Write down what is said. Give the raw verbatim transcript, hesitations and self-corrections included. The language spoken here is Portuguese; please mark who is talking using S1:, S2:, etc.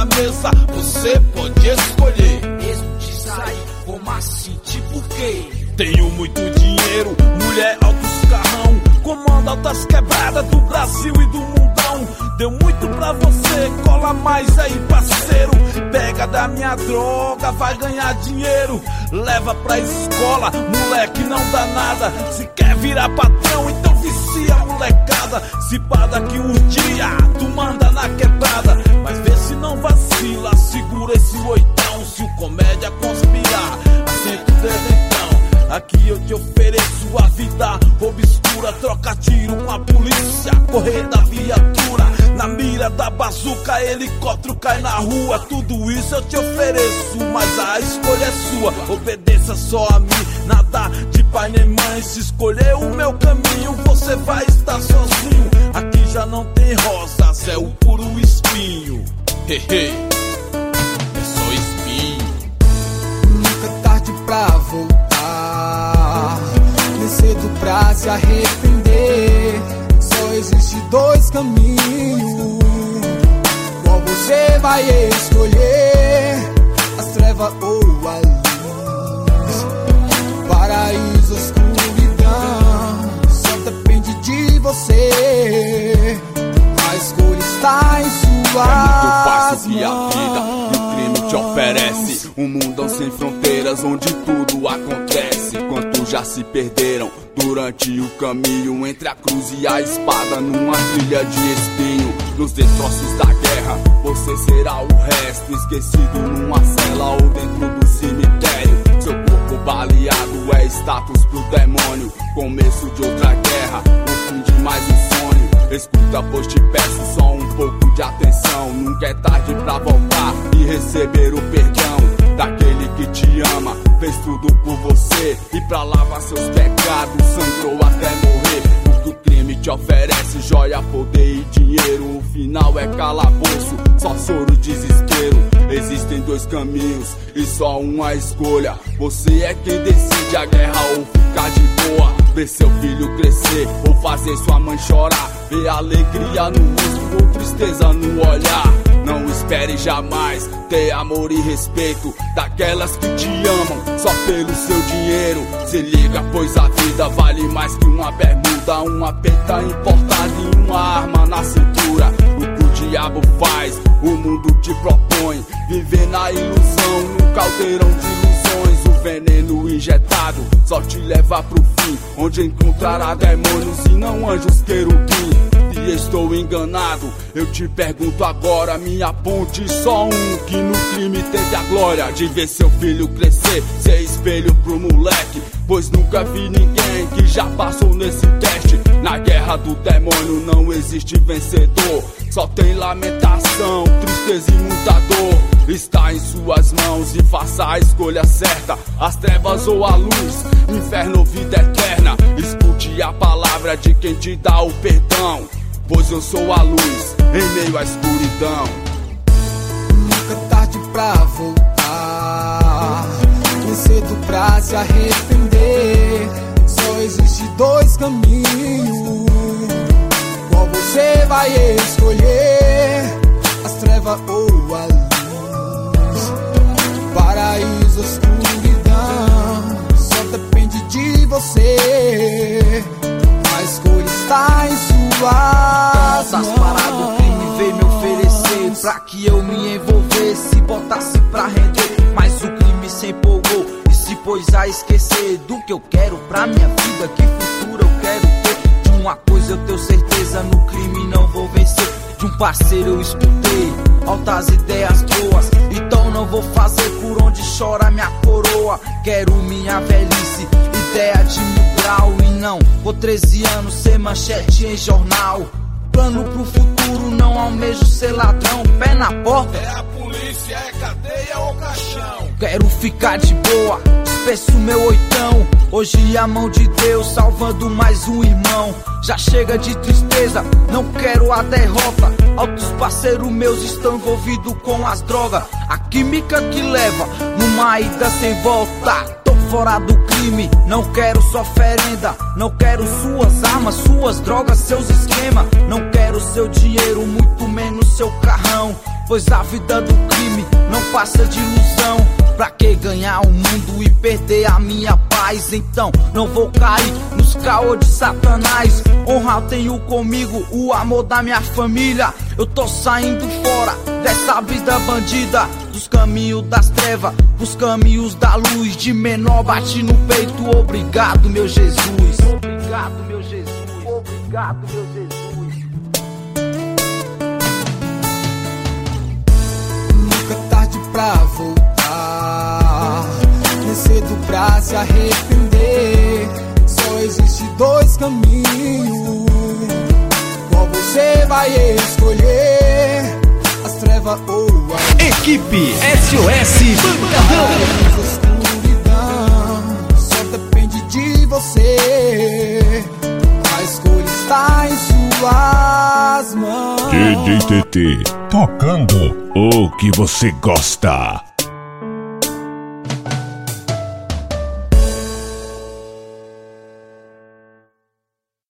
S1: na mesa, você pode escolher.
S2: Mesmo de sair, como assim, tipo o quê?
S1: Tenho muito dinheiro, mulher, altos carrão, comando altas quebradas do Brasil e do mundão. Deu muito pra você, cola mais aí, parceiro. Pega da minha droga, vai ganhar dinheiro. Leva pra escola, moleque, não dá nada. Se quer virar patrão, então vicia a molecada. Se pá daqui um dia, tu manda na quebrada. Mas vê se não vacila, segura esse oitão. Se o comédia conspirar, assenta o dedo então. Aqui eu te ofereço a vida obscura. Troca tiro com a polícia, correr da viatura. Na mira da bazuca, helicóptero cai na rua. Tudo isso eu te ofereço, mas a escolha é sua. Obedeça só a mim, nada de pai nem mãe. Se escolher o meu caminho, você vai estar sozinho. Aqui já não tem rosa, céu puro espinho. Hehe, é só espinho.
S3: Nunca é tarde pra voltar, nem cedo pra se arrepender. Só existe dois caminhos, qual você vai escolher? As trevas ou a luz, paraíso ou escuridão, só depende de você. A escolha está em suas
S4: É muito fácil
S3: mãos.
S4: que a vida e o crime te oferece um mundão sem fronteiras onde tudo acontece. Quantos já se perderam durante o caminho entre a cruz e a espada numa trilha de espinho. Nos destroços da guerra você será o resto, esquecido numa cela ou dentro do cemitério. Seu corpo baleado é status pro demônio, começo de outra guerra, o fim de mais um sonho. Escuta, pois te peço só um pouco de atenção. Nunca é tarde pra voltar e receber o perdão daquele que te ama, fez tudo por você e pra lavar seus pecados sangrou até morrer. O que o crime te oferece, joia, poder e dinheiro, o final é calabouço, só choro, desespero. Existem dois caminhos e só uma escolha, você é quem decide a guerra ou ficar de boa. Ver seu filho crescer ou fazer sua mãe chorar, ver alegria no rosto ou tristeza no olhar. Não espere jamais ter amor e respeito daquelas que te amam só pelo seu dinheiro. Se liga, pois a vida vale mais que uma bermuda, uma peta importada e uma arma na cintura. O que o diabo faz, o mundo te propõe, viver na ilusão, num caldeirão de ilusões. O veneno injetado só te leva pro fim, onde encontrará demônios e não anjos querubim. Se estou enganado, eu te pergunto agora, me aponte só um que no crime teve a glória de ver seu filho crescer, ser espelho pro moleque, pois nunca vi ninguém que já passou nesse teste. Na guerra do demônio não existe vencedor, só tem lamentação, tristeza e muita dor. Está em suas mãos e faça a escolha certa, as trevas ou a luz, inferno ou vida eterna. Escute a palavra de quem te dá o perdão, pois eu sou a luz em meio à escuridão.
S3: Nunca é tarde pra voltar, nem cedo pra se arrepender. Só existe dois caminhos, qual você vai escolher? As trevas ou a luz, paraíso ou escuridão, só depende de você. A escolha está em suas
S2: Essas paradas o crime veio me oferecer pra que eu me envolvesse, botasse pra render. Mas o crime se empolgou e se pôs a esquecer do que eu quero pra minha vida, que futuro eu quero ter. De uma coisa eu tenho certeza, no crime não vou vencer. De um parceiro eu escutei altas ideias boas, então não vou fazer por onde chora minha coroa. Quero minha velhice, ideia de mil grau, e não vou treze anos ser manchete em jornal. Plano pro futuro, não almejo ser ladrão. Pé na porta,
S1: é a polícia, é cadeia ou caixão.
S2: Quero ficar de boa, despeço meu oitão. Hoje a mão de Deus salvando mais um irmão. Já chega de tristeza, não quero a derrota. Altos parceiros meus estão envolvidos com as drogas. A química que leva numa ida sem volta. Tô fora do crime, não quero sua oferenda, não quero suas armas, suas drogas, seus esquemas. Não quero seu dinheiro, muito menos seu carrão, pois a vida do crime não passa de ilusão. Pra que ganhar o mundo e perder a minha paz? Então não vou cair nos caô de Satanás. Honra eu tenho comigo, o amor da minha família. Eu tô saindo fora dessa vida bandida, dos caminhos das trevas, pros caminhos da luz. De menor bati no peito, obrigado meu Jesus. Obrigado meu Jesus, obrigado meu Jesus.
S3: Nunca tarde pra voltar, nem cedo pra se arrepender. Só existe dois caminhos, qual você vai escolher? As trevas ou a
S5: Equipe S O S Pancadão.
S3: Escuridão, só depende de você. A escolha está em suas mãos.
S5: D J T T tocando o que você gosta.